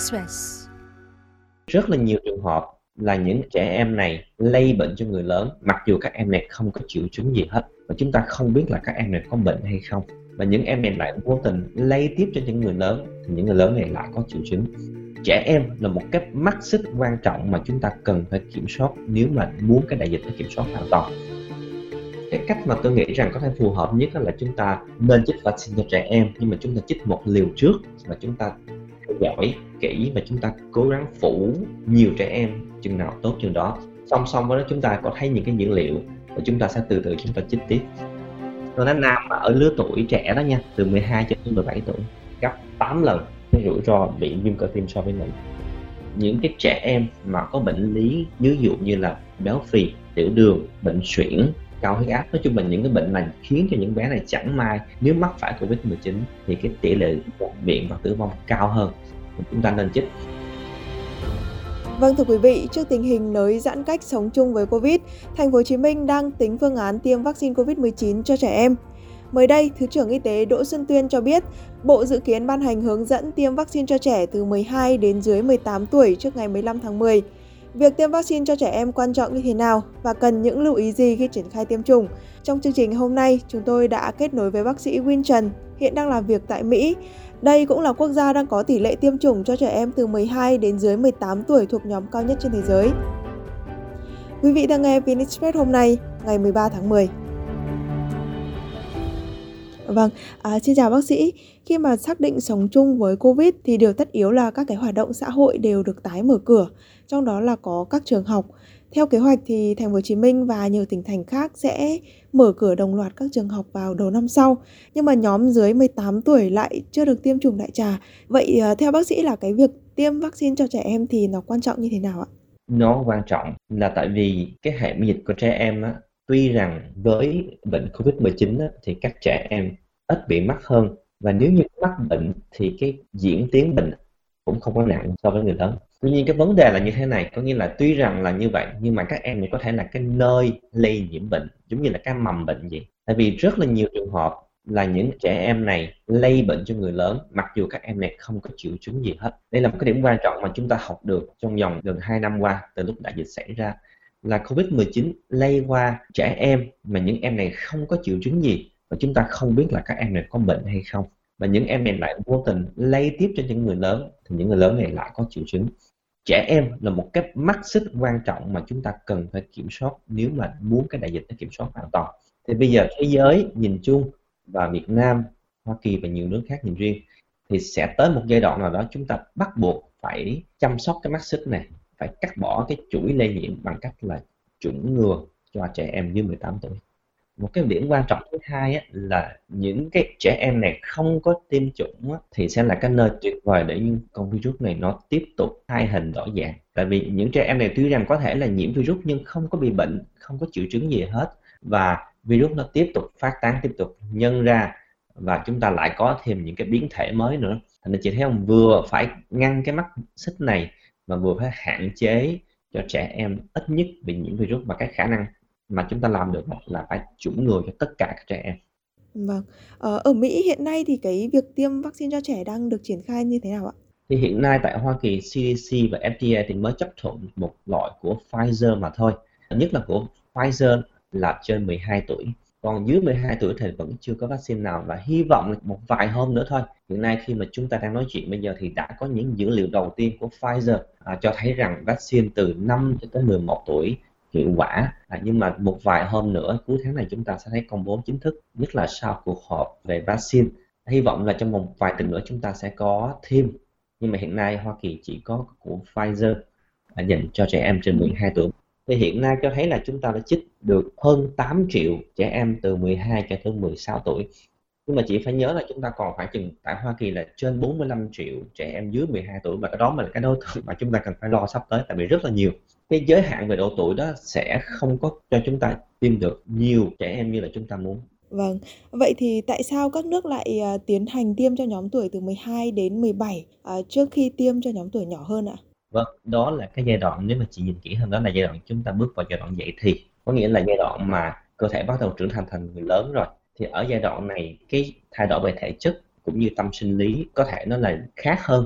Express. Rất là nhiều trường hợp là những trẻ em này lây bệnh cho người lớn, mặc dù các em này không có triệu chứng gì hết và chúng ta không biết là các em này có bệnh hay không, và những em này lại vô tình lây tiếp cho những người lớn thì những người lớn này lại có triệu chứng. Trẻ em là một cái mắt xích quan trọng mà chúng ta cần phải kiểm soát nếu mà muốn cái đại dịch nó kiểm soát hoàn toàn. Cái cách mà tôi nghĩ rằng có thể phù hợp nhất là chúng ta nên chích vaccine cho trẻ em, nhưng mà chúng ta chích một liều trước và chúng ta theo dõi kỹ và chúng ta cố gắng phủ nhiều trẻ em chừng nào tốt chừng đó. Song song với đó chúng ta có thấy những cái dữ liệu và chúng ta sẽ từ từ chúng ta chích tiếp. Tôi nói nam mà ở lứa tuổi trẻ đó nha, từ 12 cho đến 17 tuổi, gấp 8 lần cái rủi ro bị viêm cơ tim so với nữ. Những cái trẻ em mà có bệnh lý ví dụ như là béo phì, tiểu đường, bệnh suyễn, cao huyết áp, nói chung là những cái bệnh này khiến cho những bé này chẳng may nếu mắc phải Covid-19 thì cái tỷ lệ nhập viện và tử vong cao hơn. Chúng ta nên chích. Vâng, thưa quý vị, trước tình hình nới giãn cách sống chung với Covid, Thành phố Hồ Chí Minh đang tính phương án tiêm vaccine Covid-19 cho trẻ em. Mới đây, Thứ trưởng Y tế Đỗ Xuân Tuyên cho biết, Bộ dự kiến ban hành hướng dẫn tiêm vaccine cho trẻ từ 12 đến dưới 18 tuổi trước ngày 15 tháng 10. Việc tiêm vaccine cho trẻ em quan trọng như thế nào và cần những lưu ý gì khi triển khai tiêm chủng? Trong chương trình hôm nay, chúng tôi đã kết nối với bác sĩ Win Trần, hiện đang làm việc tại Mỹ. Đây cũng là quốc gia đang có tỷ lệ tiêm chủng cho trẻ em từ 12 đến dưới 18 tuổi thuộc nhóm cao nhất trên thế giới. Quý vị đang nghe VN Express hôm nay, ngày 13 tháng 10. Vâng, xin chào bác sĩ. Khi mà xác định sống chung với Covid thì điều tất yếu là các cái hoạt động xã hội đều được tái mở cửa, trong đó là có các trường học. Theo kế hoạch thì Thành phố Hồ Chí Minh và nhiều tỉnh thành khác sẽ mở cửa đồng loạt các trường học vào đầu năm sau, nhưng mà nhóm dưới 18 tuổi lại chưa được tiêm chủng đại trà. Vậy theo bác sĩ là cái việc tiêm vaccine cho trẻ em thì nó quan trọng như thế nào ạ? Nó quan trọng là tại vì cái hệ miễn dịch của trẻ em á, tuy rằng với bệnh Covid-19 á, thì các trẻ em ít bị mắc hơn, và nếu như mắc bệnh thì cái diễn tiến bệnh cũng không có nặng so với người lớn. Tuy nhiên cái vấn đề là như thế này, có nghĩa là tuy rằng là như vậy nhưng mà các em này có thể là cái nơi lây nhiễm bệnh, giống như là cái mầm bệnh vậy. Tại vì rất là nhiều trường hợp là những trẻ em này lây bệnh cho người lớn, mặc dù các em này không có triệu chứng gì hết. Đây là một cái điểm quan trọng mà chúng ta học được trong vòng gần 2 năm qua từ lúc đại dịch xảy ra, là Covid-19 lây qua trẻ em mà những em này không có triệu chứng gì và chúng ta không biết là các em này có bệnh hay không, và những em này lại vô tình lây tiếp cho những người lớn thì những người lớn này lại có triệu chứng. Trẻ em là một cái mắt xích quan trọng mà chúng ta cần phải kiểm soát nếu mà muốn cái đại dịch nó kiểm soát hoàn toàn. Thì bây giờ thế giới nhìn chung và Việt Nam, Hoa Kỳ và nhiều nước khác nhìn riêng thì sẽ tới một giai đoạn nào đó chúng ta bắt buộc phải chăm sóc cái mắt xích này, phải cắt bỏ cái chuỗi lây nhiễm bằng cách là chủng ngừa cho trẻ em dưới 18 tuổi. Một cái điểm quan trọng thứ hai á, là những cái trẻ em này không có tiêm chủng á, thì sẽ là cái nơi tuyệt vời để con virus này nó tiếp tục thay hình đổi dạng. Tại vì những trẻ em này tuy rằng có thể là nhiễm virus nhưng không có bị bệnh, không có triệu chứng gì hết, và virus nó tiếp tục phát tán, tiếp tục nhân ra, và chúng ta lại có thêm những cái biến thể mới nữa. Thành ra chị thấy không, vừa phải ngăn cái mắt xích này mà vừa phải hạn chế cho trẻ em ít nhất bị nhiễm virus, và cái khả năng mà chúng ta làm được là phải chủng ngừa cho tất cả các trẻ em. Vâng, ở Mỹ hiện nay thì cái việc tiêm vaccine cho trẻ đang được triển khai như thế nào ạ? Thì hiện nay tại Hoa Kỳ, CDC và FDA thì mới chấp thuận một loại của Pfizer mà thôi. Nhất là của Pfizer là trên 12 tuổi. Còn dưới 12 tuổi thì vẫn chưa có vaccine nào, và hy vọng một vài hôm nữa thôi. Hiện nay khi mà chúng ta đang nói chuyện bây giờ thì đã có những dữ liệu đầu tiên của Pfizer cho thấy rằng vaccine từ 5 cho tới 11 tuổi hiệu quả, nhưng mà một vài hôm nữa cuối tháng này chúng ta sẽ thấy công bố chính thức, nhất là sau cuộc họp về vaccine. Hy vọng là trong một vài tuần nữa chúng ta sẽ có thêm, nhưng mà hiện nay Hoa Kỳ chỉ có của Pfizer dành cho trẻ em trên 12 tuổi. Thì hiện nay cho thấy là chúng ta đã chích được hơn 8 triệu trẻ em từ 12 cho tới 16 tuổi. Nhưng mà chỉ phải nhớ là chúng ta còn khoảng chừng tại Hoa Kỳ là trên 45 triệu trẻ em dưới 12 tuổi, và cái đó là cái đối tượng mà chúng ta cần phải lo sắp tới, tại vì rất là nhiều. Cái giới hạn về độ tuổi đó sẽ không có cho chúng ta tiêm được nhiều trẻ em như là chúng ta muốn. Vâng, vậy thì tại sao các nước lại tiến hành tiêm cho nhóm tuổi từ 12 đến 17 trước khi tiêm cho nhóm tuổi nhỏ hơn ạ? Vâng, đó là cái giai đoạn, nếu mà chị nhìn kỹ hơn, đó là giai đoạn chúng ta bước vào giai đoạn dậy thì. Có nghĩa là giai đoạn mà cơ thể bắt đầu trưởng thành thành người lớn rồi. Thì ở giai đoạn này cái thay đổi về thể chất cũng như tâm sinh lý có thể nó là khác hơn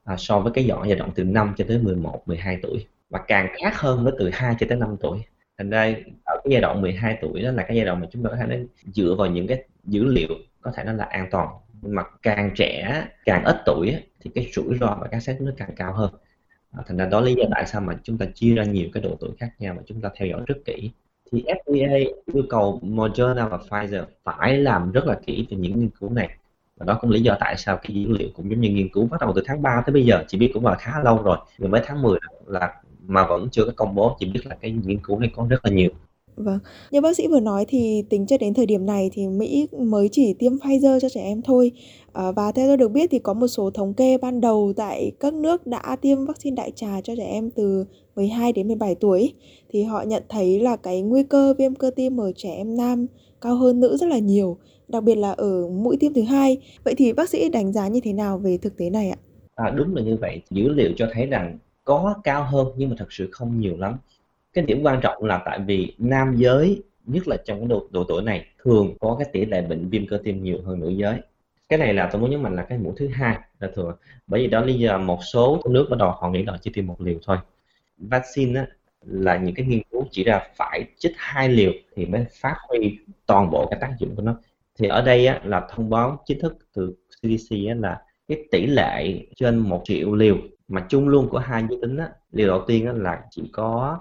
so với cái giai đoạn từ 5 cho tới 11, 12 tuổi, và càng khác hơn với từ 2 cho tới 5 tuổi. Thành ra ở cái giai đoạn 12 tuổi đó là cái giai đoạn mà chúng ta có thể nói dựa vào những cái dữ liệu có thể nói là an toàn, mà càng trẻ càng ít tuổi thì cái rủi ro và cái xác suất nó càng cao hơn. Thành ra đó lý do tại sao mà chúng ta chia ra nhiều cái độ tuổi khác nhau và chúng ta theo dõi rất kỹ. Thì FDA yêu cầu Moderna và Pfizer phải làm rất là kỹ về những nghiên cứu này, và đó cũng lý do tại sao cái dữ liệu cũng giống như nghiên cứu bắt đầu từ tháng 3 tới bây giờ, chỉ biết cũng là khá lâu rồi, nhưng mới tháng 10 là mà vẫn chưa có công bố, chỉ biết là cái nghiên cứu này có rất là nhiều. Vâng, như bác sĩ vừa nói thì tính cho đến thời điểm này thì Mỹ mới chỉ tiêm Pfizer cho trẻ em thôi. Và theo tôi được biết thì có một số thống kê ban đầu tại các nước đã tiêm vaccine đại trà cho trẻ em từ 12 đến 17 tuổi thì họ nhận thấy là cái nguy cơ viêm cơ tim ở trẻ em nam cao hơn nữ rất là nhiều, đặc biệt là ở mũi tiêm thứ hai. Vậy thì bác sĩ đánh giá như thế nào về thực tế này ạ? Đúng là như vậy, dữ liệu cho thấy rằng có cao hơn nhưng mà thật sự không nhiều lắm. Cái điểm quan trọng là tại vì nam giới, nhất là trong cái độ tuổi này, thường có cái tỷ lệ bệnh viêm cơ tim nhiều hơn nữ giới. Cái này là tôi muốn nhấn mạnh là cái mũi thứ hai là thường, bởi vì đó lý do một số nước bắt đầu họ nghĩ là chỉ tiêm một liều thôi. Vaccine á, là những cái nghiên cứu chỉ ra phải chích 2 liều thì mới phát huy toàn bộ cái tác dụng của nó. Thì ở đây á, là thông báo chính thức từ CDC á, là cái tỷ lệ trên 1 triệu liều mà chung luôn của hai giới tính á, liều đầu tiên á, là chỉ có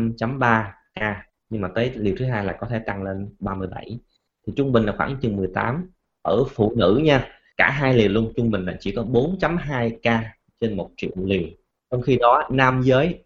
5.3 ca, nhưng mà tới liều thứ hai là có thể tăng lên 37, thì trung bình là khoảng chừng 18. Ở phụ nữ nha, cả hai liều luôn trung bình là chỉ có 4.2 ca trên 1 triệu liều, trong khi đó nam giới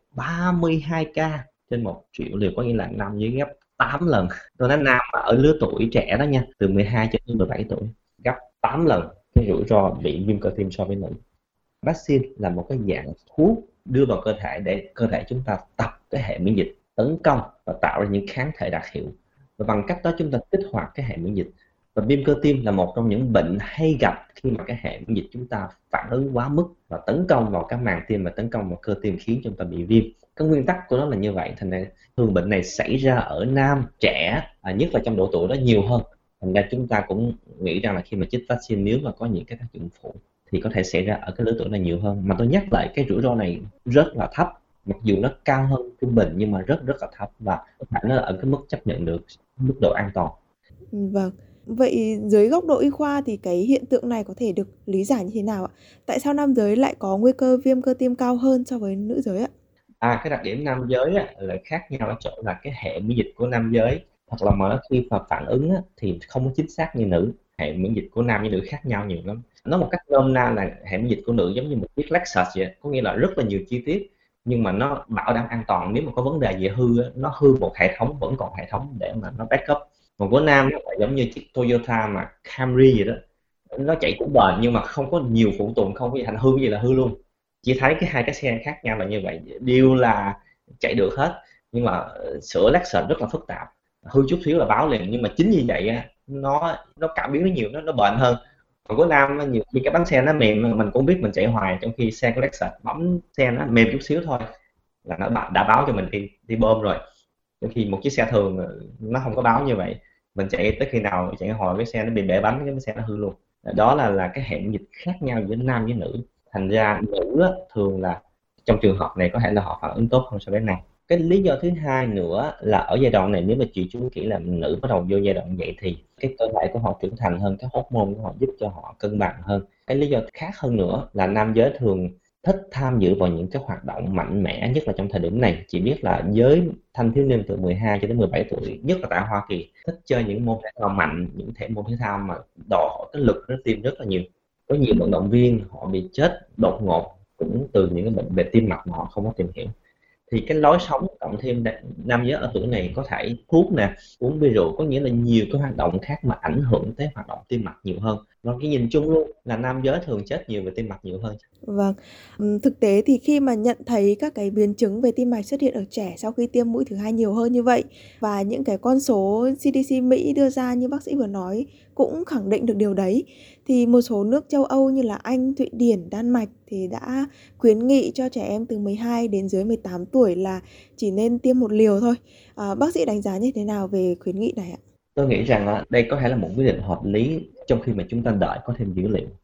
32 ca trên 1 triệu liều, có nghĩa là nam giới gấp 8 lần. Tôi nói nam mà ở lứa tuổi trẻ đó nha, từ 12 cho đến 17 tuổi, gấp 8 lần cái rủi ro bị viêm cơ tim so với nữ. Vaccine là một cái dạng thuốc đưa vào cơ thể để cơ thể chúng ta tập cái hệ miễn dịch tấn công và tạo ra những kháng thể đặc hiệu, và bằng cách đó chúng ta kích hoạt cái hệ miễn dịch. Và viêm cơ tim là một trong những bệnh hay gặp khi mà cái hệ miễn dịch chúng ta phản ứng quá mức và tấn công vào các màng tim và tấn công vào cơ tim, khiến chúng ta bị viêm. Cái nguyên tắc của nó là như vậy, thành ra thường bệnh này xảy ra ở nam trẻ, nhất là trong độ tuổi đó nhiều hơn. Thành ra chúng ta cũng nghĩ rằng là khi mà chích vaccine, nếu mà có những cái tác dụng phụ thì có thể xảy ra ở cái lứa tuổi này nhiều hơn. Mà tôi nhắc lại, cái rủi ro này rất là thấp, mặc dù nó cao hơn trung bình nhưng mà rất là thấp, và có thể nó ở cái mức chấp nhận được, mức độ an toàn. Vâng. Vậy dưới góc độ y khoa thì cái hiện tượng này có thể được lý giải như thế nào ạ? Tại sao nam giới lại có nguy cơ viêm cơ tim cao hơn so với nữ giới ạ? Cái đặc điểm nam giới á, là khác nhau ở chỗ là cái hệ miễn dịch của nam giới, hoặc là mà khi mà phản ứng á, thì không có chính xác như nữ. Hệ miễn dịch của nam với nữ khác nhau nhiều lắm. Nói một cách nôm na là hệ miễn dịch của nữ giống như một chiếc Lexus vậy, có nghĩa là rất là nhiều chi tiết nhưng mà nó bảo đảm an toàn. Nếu mà có vấn đề gì hư á, nó hư một hệ thống vẫn còn hệ thống để mà nó backup. Còn của nam á, là giống như chiếc Toyota mà Camry vậy đó, nó chạy cũng bền nhưng mà không có nhiều phụ tùng, không có gì thành hư gì là hư luôn. Chỉ thấy cái hai cái xe khác nhau là như vậy, đều là chạy được hết, nhưng mà sửa Lexus rất là phức tạp, hư chút xíu là báo liền. Nhưng mà chính vì vậy á, nó cảm biến nó nhiều, nó bền hơn. Còn của nam nhiều khi cái bánh xe nó mềm, mình cũng biết mình chạy hoài, trong khi xe của Lexus bấm xe nó mềm chút xíu thôi là nó đã báo cho mình đi bơm rồi. Trong khi một chiếc xe thường nó không có báo như vậy, mình chạy tới khi nào chạy hồi cái xe nó bị bể bánh, cái xe nó hư luôn. Đó là cái hệ miễn dịch khác nhau giữa nam với nữ. Thành ra nữ á, thường là trong trường hợp này có thể là họ phản ứng tốt hơn so với nam. Cái lý do thứ hai nữa là ở giai đoạn này, nếu mà chị chú kỹ là nữ bắt đầu vô giai đoạn vậy thì cái cơ thể của họ trưởng thành hơn, cái hormone của họ giúp cho họ cân bằng hơn. Cái lý do khác hơn nữa là nam giới thường thích tham dự vào những cái hoạt động mạnh mẽ, nhất là trong thời điểm này. Chỉ biết là giới thanh thiếu niên từ 12 cho đến 17 tuổi, nhất là tại Hoa Kỳ, thích chơi những môn thể thao mạnh, những môn thể thao mà đòi hỏi cái lực tim rất là nhiều. Có nhiều vận động viên họ bị chết đột ngột cũng từ những cái bệnh về tim mạch mà họ không có tìm hiểu. Thì cái lối sống cộng thêm nam giới ở tuổi này có thể thuốc nè, uống bia rượu, có nghĩa là nhiều cái hoạt động khác mà ảnh hưởng tới hoạt động tim mạch nhiều hơn. Và cái nhìn chung luôn là nam giới thường chết nhiều về tim mạch nhiều hơn. Vâng, thực tế thì khi mà nhận thấy các cái biến chứng về tim mạch xuất hiện ở trẻ sau khi tiêm mũi thứ hai nhiều hơn như vậy, và những cái con số CDC Mỹ đưa ra như bác sĩ vừa nói cũng khẳng định được điều đấy, thì một số nước châu Âu như là Anh, Thụy Điển, Đan Mạch thì đã khuyến nghị cho trẻ em từ 12 đến dưới 18 tuổi là chỉ nên tiêm một liều thôi. Bác sĩ đánh giá như thế nào về khuyến nghị này ạ? Tôi nghĩ rằng đây có thể là một quyết định hợp lý trong khi mà chúng ta đợi có thêm dữ liệu.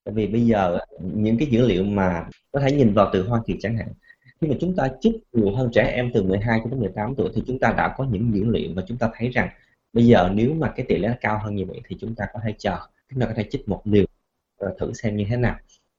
Tại vì bây giờ những cái dữ liệu mà có thể nhìn vào từ Hoa Kỳ chẳng hạn, khi mà chúng ta chích nhiều hơn trẻ em từ 12 cho đến 18 tuổi thì chúng ta đã có những dữ liệu và chúng ta thấy rằng bây giờ nếu mà cái tỷ lệ nó cao hơn như vậy thì chúng ta có thể chờ, chúng ta có thể chích một liều thử xem như thế nào.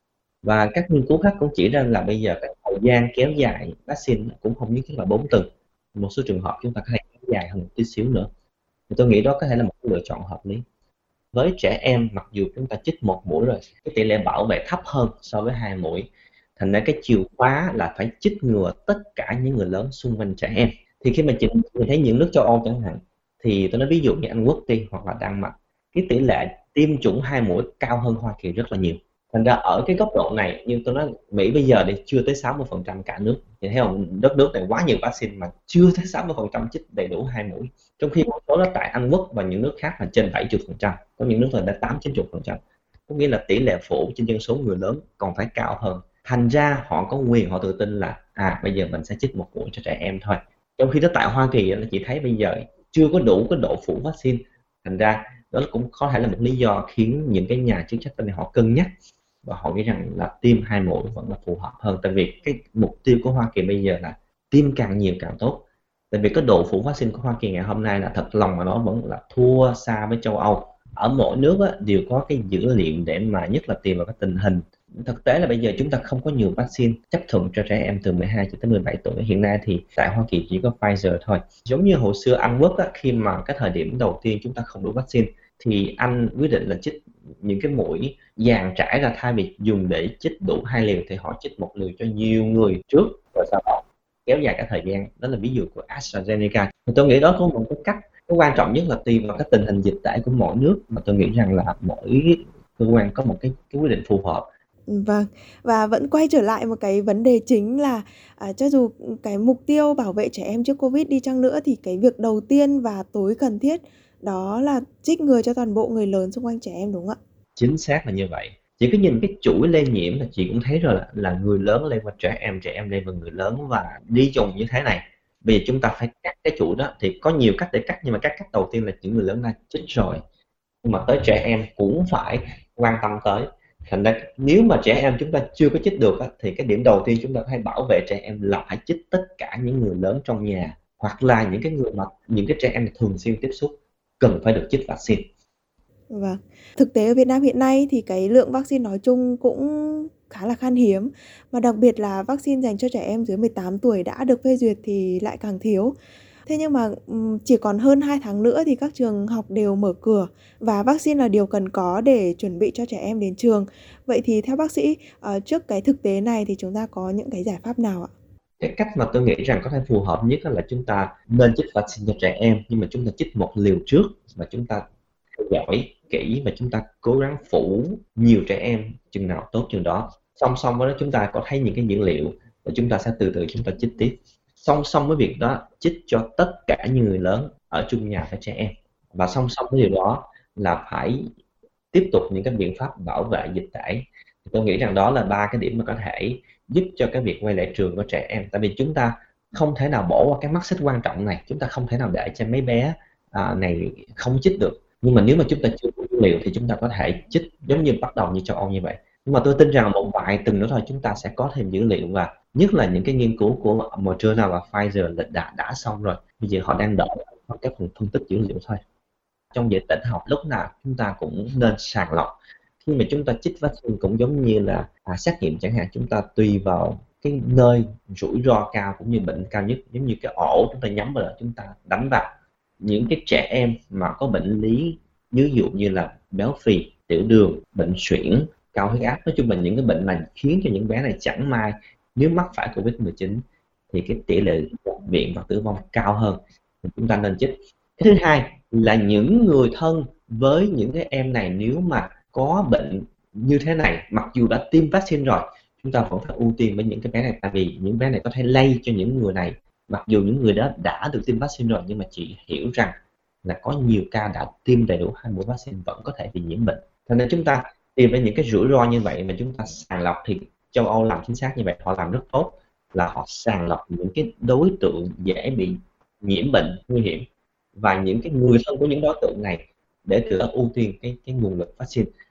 Và các nghiên cứu khác cũng chỉ ra là bây giờ cái thời gian kéo dài vaccine cũng không nhất thiết là 4 tuần, một số trường hợp chúng ta có thể kéo dài hơn một tí xíu nữa. Thì tôi nghĩ đó có thể là một lựa chọn hợp lý. Với trẻ em, mặc dù chúng ta chích một mũi rồi, cái tỷ lệ bảo vệ thấp hơn so với 2 mũi, thành ra cái chìa khóa là phải chích ngừa tất cả những người lớn xung quanh trẻ em. Thì khi mà mình thấy những nước châu Âu chẳng hạn, thì tôi nói ví dụ như Anh Quốc đi, hoặc là Đan Mạch, cái tỷ lệ tiêm chủng 2 mũi cao hơn Hoa Kỳ rất là nhiều. Thành ra ở cái góc độ này, như tôi nói, Mỹ bây giờ thì chưa tới 60% cả nước. Thì thấy không, đất nước này quá nhiều vaccine mà chưa tới 60% chích đầy đủ 2 mũi. Trong khi một số đó tại Anh Quốc và những nước khác là trên 70%, có những nước là đã 80-90%. Có nghĩa là tỷ lệ phủ trên dân số người lớn còn phải cao hơn. Thành ra họ có quyền, họ tự tin là bây giờ mình sẽ chích một mũi cho trẻ em thôi. Trong khi đó tại Hoa Kỳ là chỉ thấy bây giờ chưa có đủ cái độ phủ vaccine. Thành ra đó cũng có thể là một lý do khiến những cái nhà chức trách này họ cân nhắc và họ nghĩ rằng là tiêm 2 mũi vẫn là phù hợp hơn. Tại vì cái mục tiêu của Hoa Kỳ bây giờ là tiêm càng nhiều càng tốt. Tại vì cái độ phủ vaccine của Hoa Kỳ ngày hôm nay là thật lòng mà nó vẫn là thua xa với châu Âu. Ở mỗi nước đều có cái dữ liệu để mà nhất là tìm vào cái tình hình. Thực tế là bây giờ chúng ta không có nhiều vaccine chấp thuận cho trẻ em từ 12 cho tới 17 tuổi. Hiện nay thì tại Hoa Kỳ chỉ có Pfizer thôi. Giống như hồi xưa Anh Quốc khi mà cái thời điểm đầu tiên chúng ta không đủ vaccine thì Anh quyết định là chích những cái mũi dàn trải ra, thay vì dùng để chích đủ 2 liều thì họ chích một liều cho nhiều người trước rồi sau đó kéo dài cả thời gian. Đó là ví dụ của AstraZeneca. Thì tôi nghĩ đó có một cái cách, cái quan trọng nhất là tùy vào cái tình hình dịch tễ của mỗi nước, mà tôi nghĩ rằng là mỗi cơ quan có một cái quyết định phù hợp. Vâng, và vẫn quay trở lại một cái vấn đề chính là, cho dù cái mục tiêu bảo vệ trẻ em trước Covid đi chăng nữa thì cái việc đầu tiên và tối cần thiết đó là chích ngừa cho toàn bộ người lớn xung quanh trẻ em, đúng không ạ? Chính xác là như vậy. Chị cứ nhìn cái chuỗi lây nhiễm là chị cũng thấy rồi, là người lớn lây qua trẻ em lây vào người lớn và đi chung như thế này. Vì chúng ta phải cắt cái chuỗi đó, thì có nhiều cách để cắt, nhưng mà cách đầu tiên là những người lớn đã chích rồi, nhưng mà tới trẻ em cũng phải quan tâm tới. Thành ra nếu mà trẻ em chúng ta chưa có chích được thì cái điểm đầu tiên chúng ta phải bảo vệ trẻ em là phải chích tất cả những người lớn trong nhà, hoặc là những cái người mà những cái trẻ em thường xuyên tiếp xúc cần phải được chích vaccine. Vâng. Thực tế ở Việt Nam hiện nay thì cái lượng vaccine nói chung cũng khá là khan hiếm, mà đặc biệt là vaccine dành cho trẻ em dưới 18 tuổi đã được phê duyệt thì lại càng thiếu. Thế nhưng mà, chỉ còn hơn 2 tháng nữa thì các trường học đều mở cửa và vaccine là điều cần có để chuẩn bị cho trẻ em đến trường. Vậy thì theo bác sĩ, trước cái thực tế này thì chúng ta có những cái giải pháp nào ạ? Cái cách mà tôi nghĩ rằng có thể phù hợp nhất là chúng ta nên chích vaccine cho trẻ em, nhưng mà chúng ta chích một liều trước và chúng ta theo dõi kỹ và chúng ta cố gắng phủ nhiều trẻ em chừng nào tốt chừng đó. Song song với đó chúng ta có thấy những cái dữ liệu và chúng ta sẽ từ từ chúng ta chích tiếp. Song song với việc đó chích cho tất cả những người lớn ở chung nhà với trẻ em, và song song với điều đó là phải tiếp tục những cái biện pháp bảo vệ dịch tễ. Tôi nghĩ rằng đó là 3 cái điểm mà có thể giúp cho cái việc quay lại trường của trẻ em. Tại vì chúng ta không thể nào bỏ qua cái mắt xích quan trọng này, chúng ta không thể nào để cho mấy bé này không chích được. Nhưng mà nếu mà chúng ta chưa có dữ liệu thì chúng ta có thể chích giống như bắt đầu như châu Âu như vậy. Nhưng mà tôi tin rằng một vài tuần nữa thôi chúng ta sẽ có thêm dữ liệu, và nhất là những cái nghiên cứu của Moderna và Pfizer là đã xong rồi. Bây giờ họ đang đợi các phần phân tích dữ liệu thôi. Trong dịch tễ học lúc nào chúng ta cũng nên sàng lọc. Khi mà chúng ta chích vaccine cũng giống như là xét nghiệm chẳng hạn, chúng ta tùy vào cái nơi rủi ro cao cũng như bệnh cao nhất, giống như cái ổ chúng ta nhắm vào đó chúng ta đánh vào. Những cái trẻ em mà có bệnh lý ví dụ như là béo phì, tiểu đường, bệnh suyễn, cao huyết áp, nói chung là những cái bệnh này khiến cho những bé này chẳng may nếu mắc phải Covid-19 thì cái tỷ lệ nhập viện và tử vong cao hơn, thì chúng ta nên chích. Cái thứ hai là những người thân với những cái em này nếu mà có bệnh như thế này, mặc dù đã tiêm vaccine rồi, chúng ta vẫn phải ưu tiên với những cái bé này, tại vì những bé này có thể lây cho những người này. Mặc dù những người đó đã được tiêm vaccine rồi, nhưng mà chị hiểu rằng là có nhiều ca đã tiêm đầy đủ 2 mũi vaccine vẫn có thể bị nhiễm bệnh. Cho nên chúng ta tìm với những cái rủi ro như vậy mà chúng ta sàng lọc, thì châu Âu làm chính xác như vậy, họ làm rất tốt, là họ sàng lọc những cái đối tượng dễ bị nhiễm bệnh nguy hiểm và những cái người thân của những đối tượng này để từ đó ưu tiên cái nguồn lực vaccine.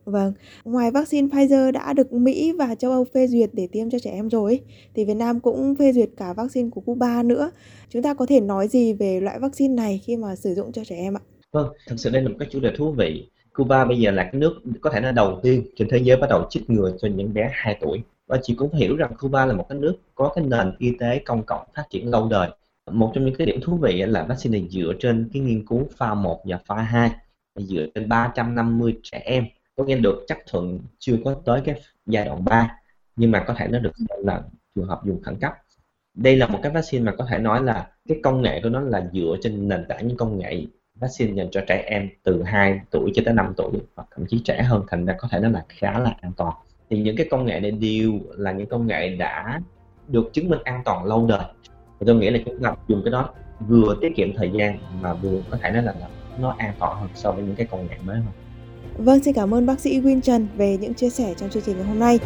Vâng, ngoài vaccine Pfizer đã được Mỹ và châu Âu phê duyệt để tiêm cho trẻ em rồi ấy, thì Việt Nam cũng phê duyệt cả vaccine của Cuba nữa. Chúng ta có thể nói gì về loại vaccine này khi mà sử dụng cho trẻ em ạ? Vâng, thực sự đây là một cái chủ đề thú vị. Cuba bây giờ là cái nước có thể nói đầu tiên trên thế giới bắt đầu chích ngừa cho những bé 2 tuổi. Và chị cũng phải hiểu rằng Cuba là một cái nước có cái nền y tế công cộng phát triển lâu đời. Một trong những cái điểm thú vị là vaccine này dựa trên cái nghiên cứu pha 1 và pha 2, dựa trên 350 trẻ em. Có nghĩa được chấp thuận chưa có tới cái giai đoạn 3, nhưng mà có thể nó được xem là trường hợp dùng khẩn cấp. Đây là một cái vaccine mà có thể nói là cái công nghệ của nó là dựa trên nền tảng những công nghệ vaccine dành cho trẻ em từ 2 tuổi cho tới 5 tuổi hoặc thậm chí trẻ hơn, thành ra có thể nói là khá là an toàn. Thì những cái công nghệ này đều là những công nghệ đã được chứng minh an toàn lâu đời. Thì tôi nghĩ là chúng ta dùng cái đó vừa tiết kiệm thời gian mà vừa có thể nói là nó an toàn hơn so với những cái công nghệ mới hơn. Vâng, xin cảm ơn bác sĩ Win Trần về những chia sẻ trong chương trình ngày hôm nay.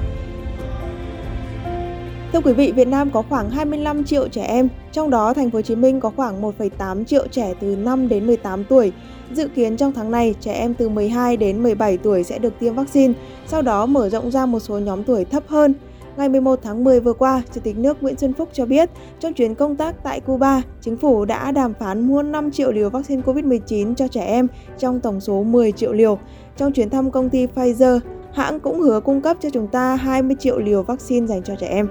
Thưa quý vị, Việt Nam có khoảng 25 triệu trẻ em, trong đó thành phố Hồ Chí Minh có khoảng 1,8 triệu trẻ từ 5 đến 18 tuổi. Dự kiến trong tháng này, trẻ em từ 12 đến 17 tuổi sẽ được tiêm vaccine, sau đó mở rộng ra một số nhóm tuổi thấp hơn. Ngày 11 tháng 10 vừa qua, Chủ tịch nước Nguyễn Xuân Phúc cho biết, trong chuyến công tác tại Cuba, chính phủ đã đàm phán mua 5 triệu liều vaccine COVID-19 cho trẻ em trong tổng số 10 triệu liều. Trong chuyến thăm công ty Pfizer, hãng cũng hứa cung cấp cho chúng ta 20 triệu liều vaccine dành cho trẻ em.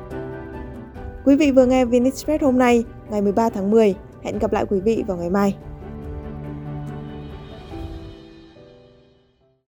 Quý vị vừa nghe VnExpress hôm nay, ngày 13 tháng 10. Hẹn gặp lại quý vị vào ngày mai.